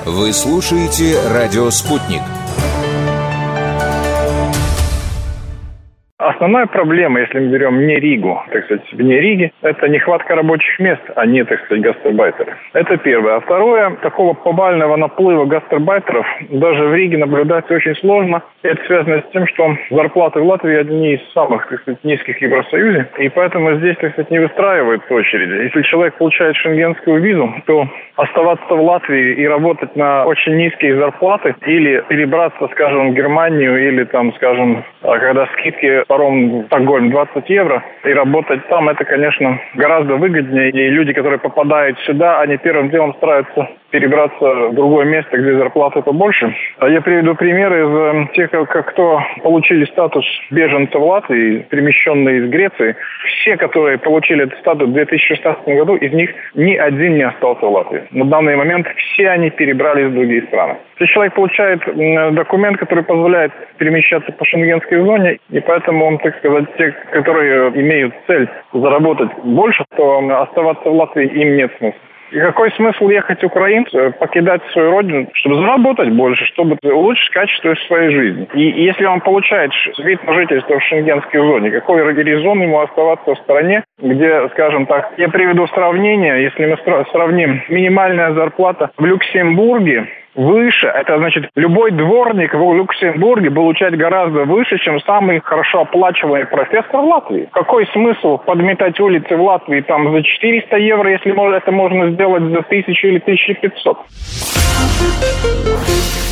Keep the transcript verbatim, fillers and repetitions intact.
Вы слушаете «Радио Спутник». Основная проблема, если мы берем не Ригу, так сказать, вне Риги, это нехватка рабочих мест, а не, так сказать, гастарбайтеры. Это первое. А второе, такого повального наплыва гастарбайтеров даже в Риге наблюдать очень сложно. Это связано с тем, что зарплаты в Латвии одни из самых, так сказать, низких в Евросоюзе, и поэтому здесь, так сказать, не выстраивают очереди. Если человек получает шенгенскую визу, то оставаться в Латвии и работать на очень низкие зарплаты или перебраться, скажем, в Германию или там, скажем, когда скидки паром Стокгольм двадцать евро, и работать там, это, конечно, гораздо выгоднее. И люди, которые попадают сюда, они первым делом стараются перебраться в другое место, где зарплаты побольше. Я приведу примеры из тех, кто получили статус беженца в Латвии, перемещенные из Греции. Все, которые получили этот статус в две тысячи шестнадцатом году, из них ни один не остался в Латвии. На данный момент все они перебрались в другие страны. Если человек получает документ, который позволяет перемещаться по шенгенской зоне, и поэтому, так сказать, те, которые имеют цель заработать больше, то оставаться в Латвии им нет смысла. И какой смысл ехать украинцу, покидать свою родину, чтобы заработать больше, чтобы улучшить качество своей жизни? И если он получает вид на жительство в шенгенской зоне, какой резон ему оставаться в стране, где, скажем так, я приведу сравнение, если мы сравним минимальная зарплата в Люксембурге, выше, это значит, любой дворник в Люксембурге получает гораздо выше, чем самый хорошо оплачиваемый профессор в Латвии. Какой смысл подметать улицы в Латвии там за четыреста евро, если это можно сделать за тысячу или тысячу пятьсот?